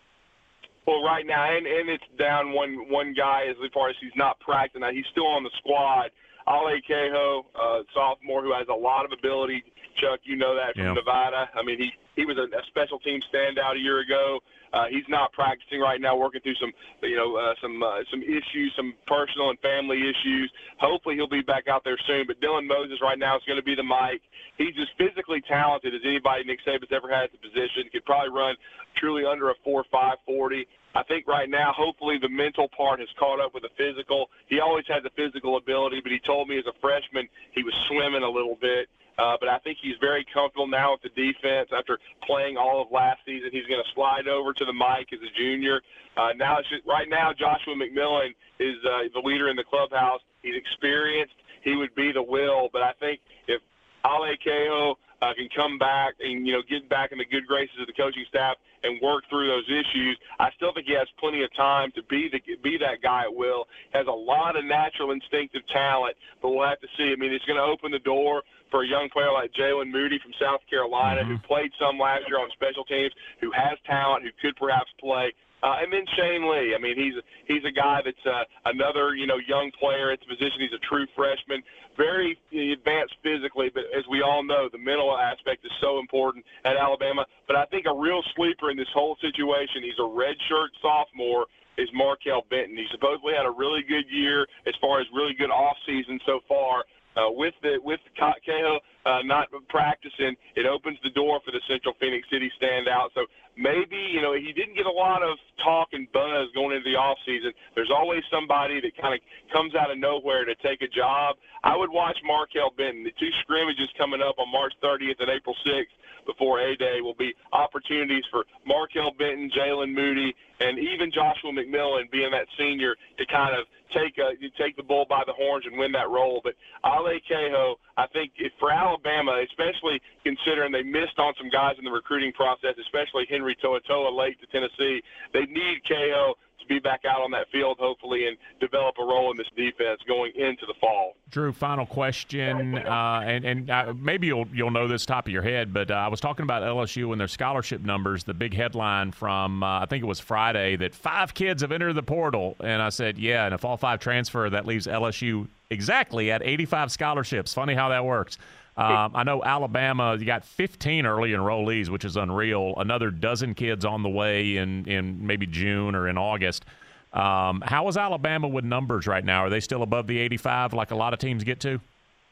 Well, right now, and, and it's down one one guy as far as he's not practicing. Now, he's still on the squad. Ale Cahoe, uh, sophomore, who has a lot of ability. Chuck, you know that from yeah. Nevada. I mean, he, he was a, a special team standout a year ago. Uh, he's not practicing right now, working through some, you know, uh, some uh, some issues, some personal and family issues. Hopefully he'll be back out there soon. But Dylan Moses right now is going to be the Mike. He's as physically talented as anybody Nick Saban's ever had at the position. Could probably run truly under a four five forty. I think right now, hopefully the mental part has caught up with the physical. He always had the physical ability, but he told me as a freshman he was swimming a little bit. Uh, but I think he's very comfortable now with the defense after playing all of last season. He's going to slide over to the Mike as a junior. Uh, now, it's just, right now, Joshua McMillan is uh, the leader in the clubhouse. He's experienced. He would be the will. But I think if Ale Cahoe uh, can come back and, you know, get back in the good graces of the coaching staff and work through those issues, I still think he has plenty of time to be the be that guy at will. Has a lot of natural instinctive talent, but we'll have to see. I mean, it's going to open the door for a young player like Jalen Moody from South Carolina, mm-hmm. who played some last year on special teams, who has talent, who could perhaps play. Uh, and then Shane Lee. I mean, he's he's a guy that's uh, another, you know, young player at the position. He's a true freshman, very advanced physically, but as we all know, the mental aspect is so important at Alabama. But I think a real sleeper in this whole situation, he's a redshirt sophomore, is Markel Benton. He supposedly had a really good year as far as really good offseason so far. Uh, with the with Cahoe uh, not practicing, it opens the door for the Central Phoenix City standout. So maybe, you know, he didn't get a lot of talk and buzz going into the offseason. There's always somebody that kind of comes out of nowhere to take a job. I would watch Markel Benton. The two scrimmages coming up on March thirtieth and April sixth before A-Day will be opportunities for Markel Benton, Jalen Moody, and even Joshua McMillan, being that senior, to kind of take a, take the bull by the horns and win that role. But Ale Cahoe, I think if for Alabama, especially considering they missed on some guys in the recruiting process, especially Henry To'oTo'o late to Tennessee, they need Cahoe to be back out on that field, hopefully, and develop a role in this defense going into the fall. Drew, final question, uh, and, and uh, maybe you'll you'll know this top of your head, but uh, I was talking about L S U and their scholarship numbers, the big headline from, uh, I think it was Friday, that five kids have entered the portal. And I said, yeah, and if all five transfer, that leaves L S U exactly at eighty-five scholarships. Funny how that works. Um, I know Alabama, you got fifteen early enrollees, which is unreal. Another dozen kids on the way in, in maybe June or in August. Um, how is Alabama with numbers right now? Are they still above the eighty-five like a lot of teams get to?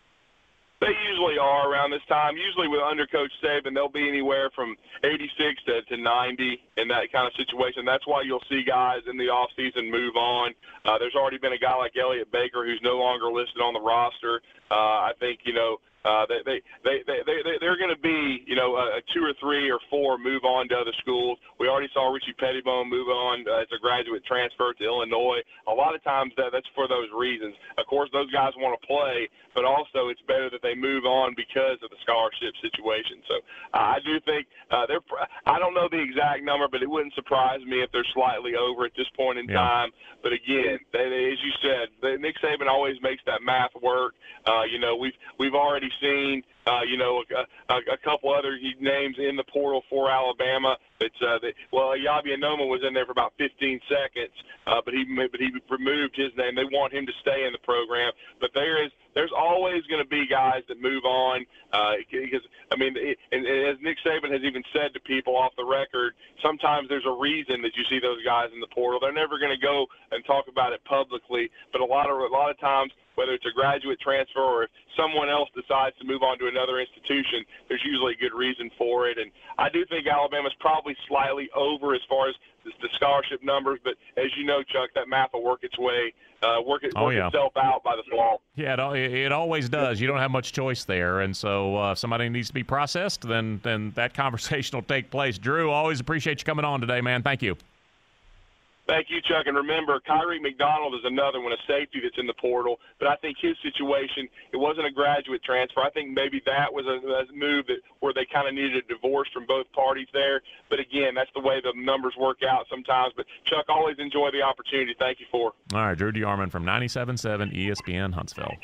They usually are around this time. Usually with under Coach Saban, they'll be anywhere from eighty-six to, to ninety in that kind of situation. That's why you'll see guys in the offseason move on. Uh, there's already been a guy like Elliott Baker who's no longer listed on the roster. Uh, I think, you know, Uh, they, they, they, they, they, they're going to be, you know, a, a two or three or four move on to other schools. We already saw Richie Pettibone move on uh, as a graduate transfer to Illinois. A lot of times that, that's for those reasons. Of course, those guys want to play, but also it's better that they move on because of the scholarship situation. So uh, I do think uh, they're – I don't know the exact number, but it wouldn't surprise me if they're slightly over at this point in yeah. time. But, again, they, they, as you said, they, Nick Saban always makes that math work. Uh, you know, we've we've already seen, uh, you know, a, a, a couple other names in the portal for Alabama. It's uh, that, well, Yabi Anoma was in there for about fifteen seconds, uh, but he but he removed his name. They want him to stay in the program, but there is there's always going to be guys that move on uh, because I mean, it, and, and as Nick Saban has even said to people off the record, sometimes there's a reason that you see those guys in the portal. They're never going to go and talk about it publicly, but a lot of a lot of times, whether it's a graduate transfer or if someone else decides to move on to another institution, there's usually a good reason for it. And I do think Alabama's probably slightly over as far as the scholarship numbers, but as you know, Chuck, that math will work its way, uh, work, it, oh, work yeah. itself out by the fall. Yeah, it, it always does. You don't have much choice there, and so uh, if somebody needs to be processed, then then that conversation will take place. Drew, always appreciate you coming on today, man. Thank you. Thank you, Chuck. And remember, Kyrie McDonald is another one, a safety that's in the portal. But I think his situation, it wasn't a graduate transfer. I think maybe that was a, a move that where they kind of needed a divorce from both parties there. But, again, that's the way the numbers work out sometimes. But, Chuck, always enjoy the opportunity. Thank you for it. All right, Drew DeArmond from ninety-seven point seven E S P N Huntsville.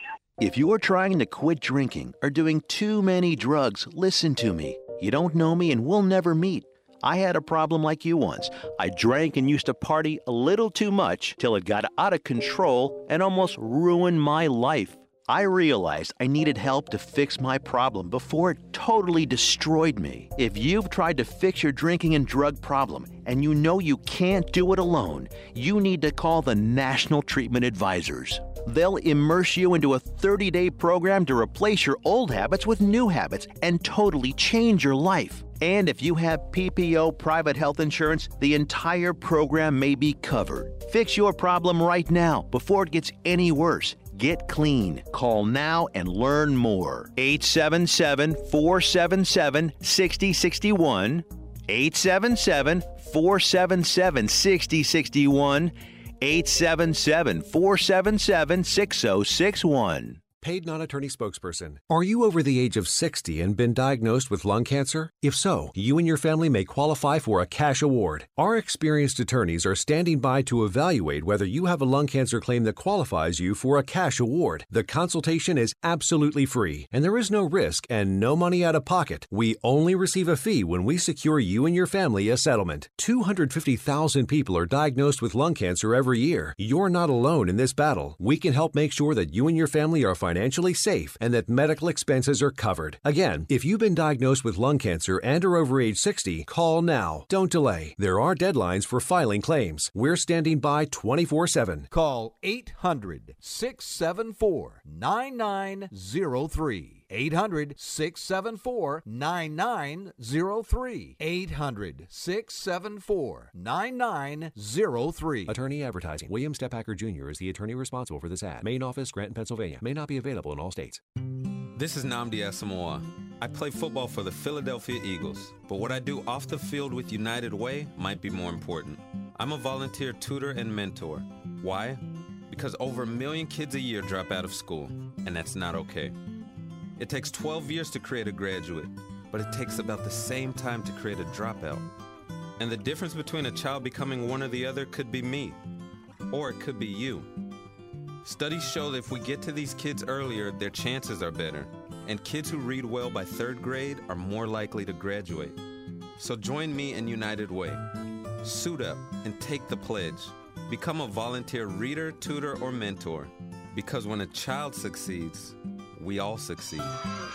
If you're trying to quit drinking or doing too many drugs, listen to me. You don't know me and we'll never meet. I had a problem like you once. I drank and used to party a little too much till it got out of control and almost ruined my life. I realized I needed help to fix my problem before it totally destroyed me. If you've tried to fix your drinking and drug problem and you know you can't do it alone, you need to call the National Treatment Advisors. They'll immerse you into a thirty-day program to replace your old habits with new habits and totally change your life. And if you have P P O private health insurance, the entire program may be covered. Fix your problem right now before it gets any worse. Get clean. Call now and learn more. eight seven seven, four seven seven, six zero six one. eight seven seven, four seven seven, six zero six one. eight seven seven, four seven seven, six zero six one. Paid non-attorney spokesperson. Are you over the age of sixty and been diagnosed with lung cancer? If so, you and your family may qualify for a cash award. Our experienced attorneys are standing by to evaluate whether you have a lung cancer claim that qualifies you for a cash award. The consultation is absolutely free, and there is no risk and no money out of pocket. We only receive a fee when we secure you and your family a settlement. two hundred fifty thousand people are diagnosed with lung cancer every year. You're not alone in this battle. We can help make sure that you and your family are financially financially safe and that medical expenses are covered. Again, if you've been diagnosed with lung cancer and are over age sixty, call now. Don't delay. There are deadlines for filing claims. We're standing by twenty-four seven. Call eight hundred, six seven four, nine nine zero three. eight hundred, six seven four, nine nine zero three. eight hundred, six seven four, nine nine zero three. Attorney advertising. William Stephacker Junior is the attorney responsible for this ad. Main office, Granton, Pennsylvania. May not be available in all states. This is Nnamdi Asamoah. I play football for the Philadelphia Eagles, but what I do off the field with United Way might be more important. I'm a volunteer tutor and mentor. Why? Because over a million kids a year drop out of school, and that's not okay. It takes twelve years to create a graduate, but it takes about the same time to create a dropout. And the difference between a child becoming one or the other could be me, or it could be you. Studies show that if we get to these kids earlier, their chances are better, and kids who read well by third grade are more likely to graduate. So join me in United Way. Suit up and take the pledge. Become a volunteer reader, tutor, or mentor, because when a child succeeds, we all succeed.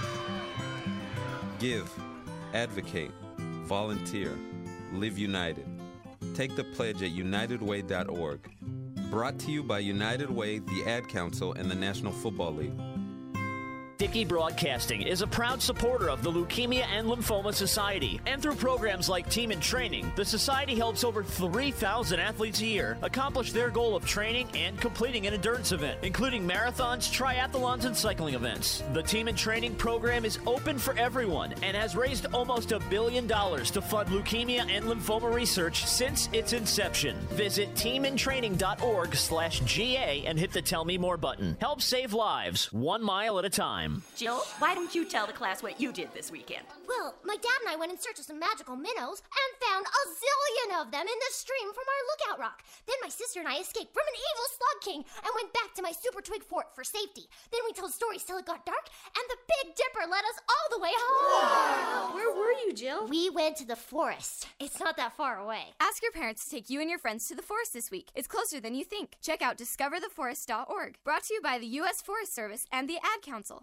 Give, advocate, volunteer, live united. Take the pledge at united way dot org. Brought to you by United Way, the Ad Council, and the National Football League. Dickey Broadcasting is a proud supporter of the Leukemia and Lymphoma Society, and through programs like Team in Training, the Society helps over three thousand athletes a year accomplish their goal of training and completing an endurance event, including marathons, triathlons, and cycling events. The Team in Training program is open for everyone and has raised almost a billion dollars to fund leukemia and lymphoma research since its inception. Visit team in training dot org slash G A and hit the Tell Me More button. Help save lives, one mile at a time. Jill, why don't you tell the class what you did this weekend? Well, my dad and I went in search of some magical minnows and found a zillion of them in the stream from our lookout rock. Then my sister and I escaped from an evil slug king and went back to my super twig fort for safety. Then we told stories till it got dark, and the Big Dipper led us all the way home. Wow. Where were you, Jill? We went to the forest. It's not that far away. Ask your parents to take you and your friends to the forest this week. It's closer than you think. Check out discover the forest dot org. Brought to you by the U S Forest Service and the Ad Council.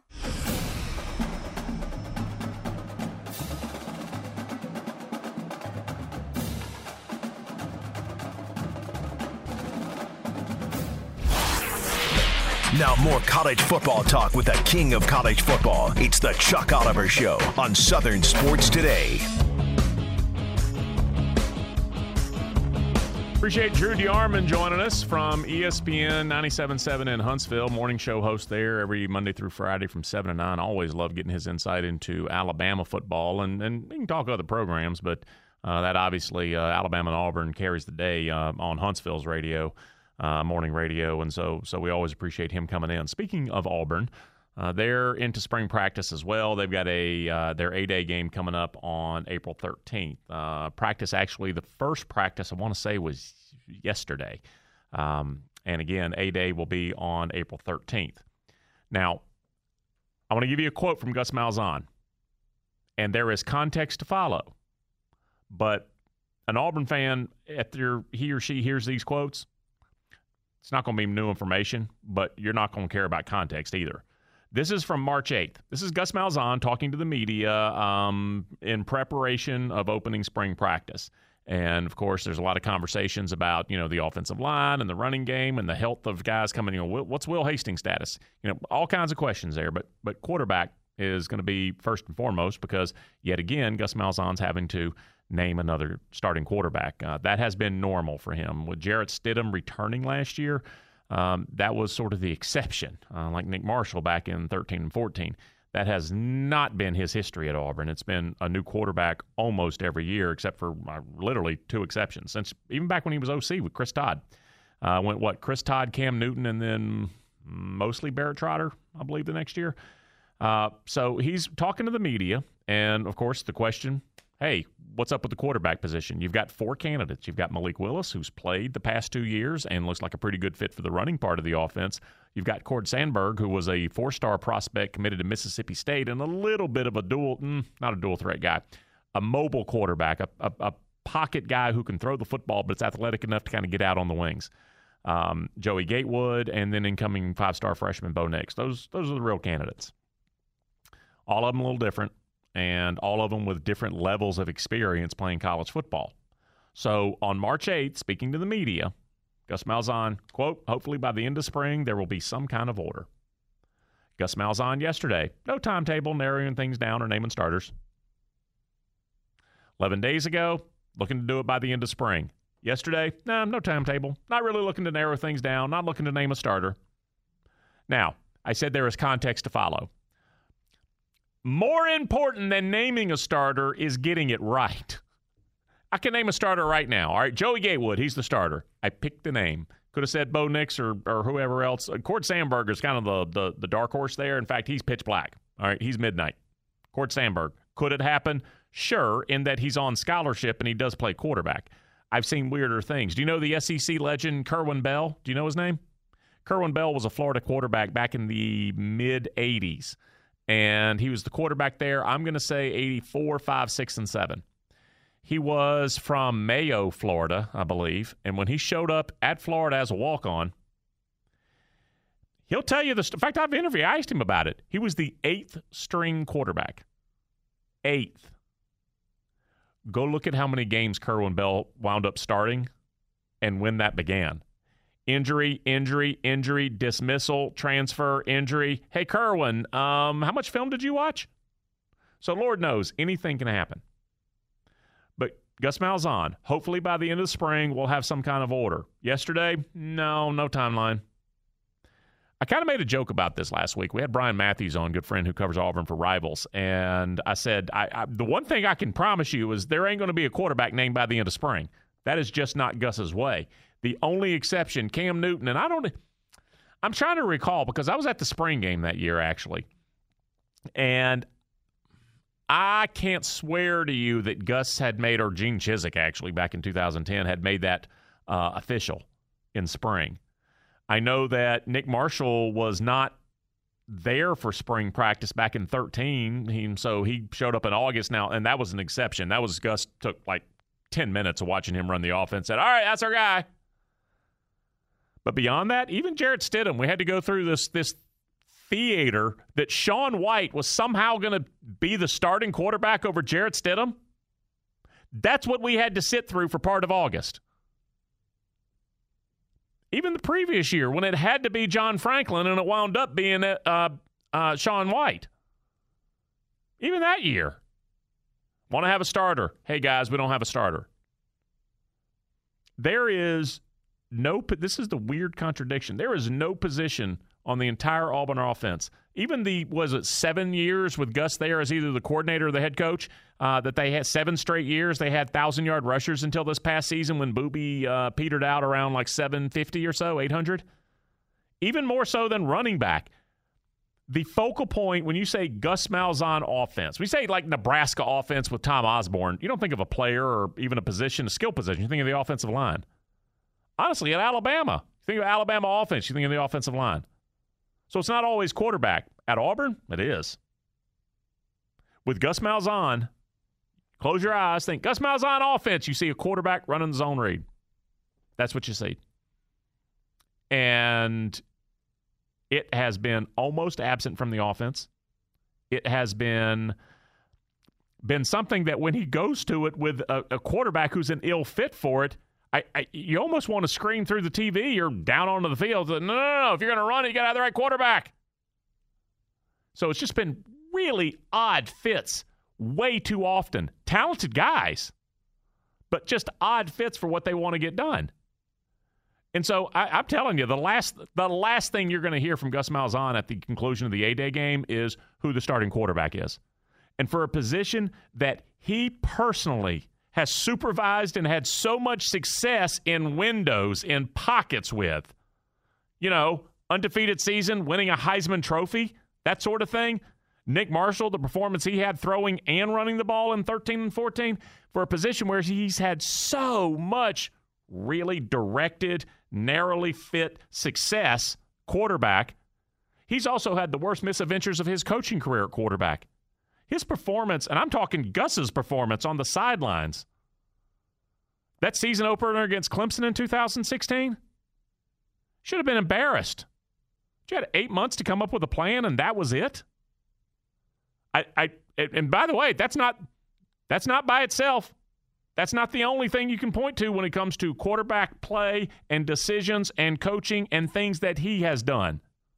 Now more college football talk with the king of college football. It's the Chuck Oliver Show on Southern Sports Today. Appreciate Drew DeArmond joining us from E S P N ninety-seven point seven in Huntsville. Morning show host there every Monday through Friday from seven to nine. Always love getting his insight into Alabama football. And, and we can talk other programs, but Uh, that obviously uh, Alabama and Auburn carries the day uh, on Huntsville's radio, uh, morning radio, and so so we always appreciate him coming in. Speaking of Auburn, uh, they're into spring practice as well. They've got a uh, their A-Day game coming up on April thirteenth. Uh, practice, actually, the first practice, I want to say, was yesterday. Um, and again, A-Day will be on April thirteenth. Now, I want to give you a quote from Gus Malzahn, and there is context to follow. But an Auburn fan, after he or she hears these quotes, it's not going to be new information, but you're not going to care about context either. This is from March eighth. This is Gus Malzahn talking to the media um, in preparation of opening spring practice. And, of course, there's a lot of conversations about, you know, the offensive line and the running game and the health of guys coming. You know, what's Will Hastings' status? You know, all kinds of questions there. But but quarterback is going to be first and foremost because, yet again, Gus Malzahn's having to name another starting quarterback. Uh, that has been normal for him. With Jarrett Stidham returning last year, um, that was sort of the exception, uh, like Nick Marshall back in thirteen and fourteen. That has not been his history at Auburn. It's been a new quarterback almost every year, except for uh, literally two exceptions. Since even back when he was O C with Chris Todd. Uh, went, what, Chris Todd, Cam Newton, and then mostly Barrett Trotter, I believe, the next year. Uh, so he's talking to the media, and, of course, the question, hey, what's up with the quarterback position? You've got four candidates. You've got Malik Willis, who's played the past two years and looks like a pretty good fit for the running part of the offense. You've got Cord Sandberg, who was a four-star prospect committed to Mississippi State and a little bit of a dual, mm, not a dual-threat guy, a mobile quarterback, a, a, a pocket guy who can throw the football, but it's athletic enough to kind of get out on the wings. Um, Joey Gatewood, and then incoming five-star freshman Bo Nix. Those, those are the real candidates. All of them a little different, and all of them with different levels of experience playing college football. So on March eighth, speaking to the media, Gus Malzahn, quote, hopefully by the end of spring there will be some kind of order. Gus Malzahn yesterday, no timetable, narrowing things down or naming starters. eleven days ago, looking to do it by the end of spring. Yesterday, nah, no timetable. Not really looking to narrow things down, not looking to name a starter. Now, I said there is context to follow. More important than naming a starter is getting it right. I can name a starter right now. All right, Joey Gatewood, he's the starter. I picked the name. Could have said Bo Nix or, or whoever else. Cord Sandberg is kind of the, the, the dark horse there. In fact, he's pitch black. All right, he's midnight. Cord Sandberg. Could it happen? Sure, in that he's on scholarship and he does play quarterback. I've seen weirder things. Do you know the S E C legend Kerwin Bell? Do you know his name? Kerwin Bell was a Florida quarterback back in the mid-eighties. And he was the quarterback there, I'm going to say eighty-four, five, six, and seven. He was from Mayo, Florida, I believe. And when he showed up at Florida as a walk-on, he'll tell you this. In fact, I've interviewed, I asked him about it. He was the eighth string quarterback. Eighth. Go look at how many games Kerwin Bell wound up starting and when that began. Injury, injury, injury, dismissal, transfer, injury. Hey, Kerwin, um, how much film did you watch? So Lord knows, anything can happen. But Gus Malzahn, hopefully by the end of the spring, we'll have some kind of order. Yesterday, no, no timeline. I kind of made a joke about this last week. We had Brian Matthews on, good friend who covers Auburn for Rivals, and I said, I, I, the one thing I can promise you is there ain't going to be a quarterback named by the end of spring. That is just not Gus's way. The only exception, Cam Newton, and I don't – I'm trying to recall because I was at the spring game that year, actually, and I can't swear to you that Gus had made – or Gene Chizik, actually, back in two thousand ten, had made that uh, official in spring. I know that Nick Marshall was not there for spring practice back in thirteen, he, so he showed up in August now, and that was an exception. That was Gus took like ten minutes of watching him run the offense, said, all right, that's our guy. But beyond that, even Jarrett Stidham, we had to go through this this theater that Sean White was somehow going to be the starting quarterback over Jarrett Stidham. That's what we had to sit through for part of August. Even the previous year when it had to be John Franklin and it wound up being uh, uh, Sean White. Even that year. Want to have a starter. Hey, guys, we don't have a starter. There is no – this is the weird contradiction. There is no position on the entire Auburn offense. Even the, was it seven years with Gus there as either the coordinator or the head coach, uh, that they had seven straight years. They had one thousand-yard rushers until this past season when Booby uh, petered out around like seven fifty or so, eight hundred. Even more so than running back. The focal point, when you say Gus Malzahn offense, we say like Nebraska offense with Tom Osborne, you don't think of a player or even a position, a skill position. You think of the offensive line. Honestly, at Alabama, you think of Alabama offense, you think of the offensive line. So it's not always quarterback. At Auburn, it is. With Gus Malzahn, close your eyes, think Gus Malzahn offense, you see a quarterback running the zone read. That's what you see. And it has been almost absent from the offense. It has been, been something that when he goes to it with a, a quarterback who's an ill fit for it, I, I, you almost want to scream through the T V. You're down onto the field. No, no, no, no. If you're going to run it, you got to have the right quarterback. So it's just been really odd fits way too often. Talented guys, but just odd fits for what they want to get done. And so I, I'm telling you, the last the last thing you're going to hear from Gus Malzahn at the conclusion of the A-Day game is who the starting quarterback is. And for a position that he personally has supervised and had so much success in windows, in pockets with, you know, undefeated season, winning a Heisman Trophy, that sort of thing. Nick Marshall, the performance he had throwing and running the ball in thirteen and fourteen, for a position where he's had so much really directed, narrowly fit success quarterback. He's also had the worst misadventures of his coaching career at quarterback. His performance, and I'm talking Gus's performance on the sidelines, that season opener against Clemson in two thousand sixteen, should have been embarrassed. You had eight months to come up with a plan, and that was it. I, I, and by the way, that's not that's not by itself. That's not the only thing you can point to when it comes to quarterback play and decisions and coaching and things that he has done.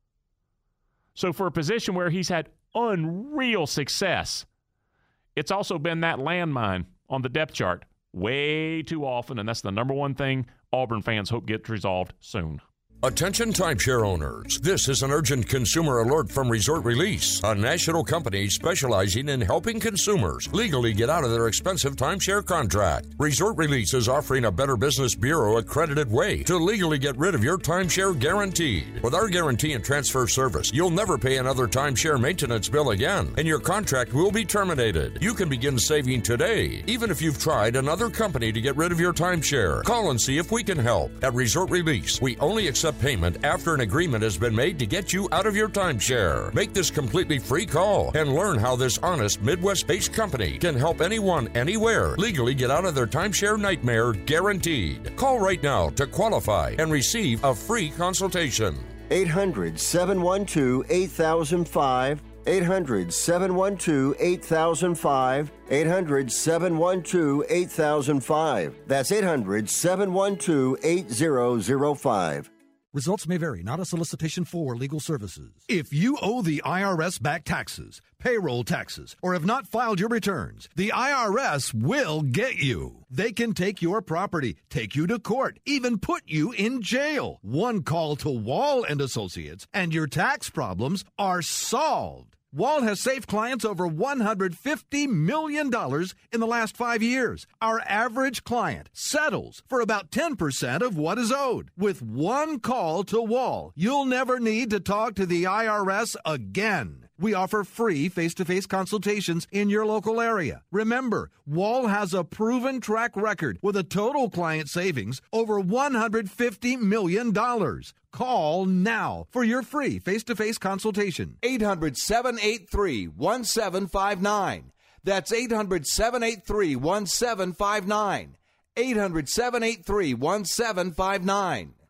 So for a position where he's had unreal success, it's also been that landmine on the depth chart way too often, and that's the number one thing Auburn fans hope gets resolved soon. Attention timeshare owners. This is an urgent consumer alert from Resort Release, a national company specializing in helping consumers legally get out of their expensive timeshare contract. Resort Release is offering a Better Business Bureau accredited way to legally get rid of your timeshare guaranteed. With our guarantee and transfer service, you'll never pay another timeshare maintenance bill again, and your contract will be terminated. You can begin saving today, even if you've tried another company to get rid of your timeshare. Call and see if we can help. At Resort Release, we only accept payment after an agreement has been made to get you out of your timeshare. Make this completely free call and learn how this honest Midwest-based company can help anyone, anywhere, legally get out of their timeshare nightmare guaranteed. Call right now to qualify and receive a free consultation. eight hundred, seven one two, eight thousand five. eight hundred, seven one two, eight thousand five. eight hundred, seven one two, eight thousand five. That's eight hundred, seven one two, eight thousand five. Results may vary, not a solicitation for legal services. If you owe the I R S back taxes, payroll taxes, or have not filed your returns, the I R S will get you. They can take your property, take you to court, even put you in jail. One call to Wall and Associates, and your tax problems are solved. Wall has saved clients over one hundred fifty million dollars in the last five years. Our average client settles for about ten percent of what is owed. With one call to Wall, you'll never need to talk to the I R S again. We offer free face-to-face consultations in your local area. Remember, Wall has a proven track record with a total client savings over one hundred fifty million dollars. Call now for your free face-to-face consultation. eight hundred, seven eight three, one seven five nine. That's eight hundred, seven eight three, one seven five nine. eight hundred, seven eight three, one seven five nine.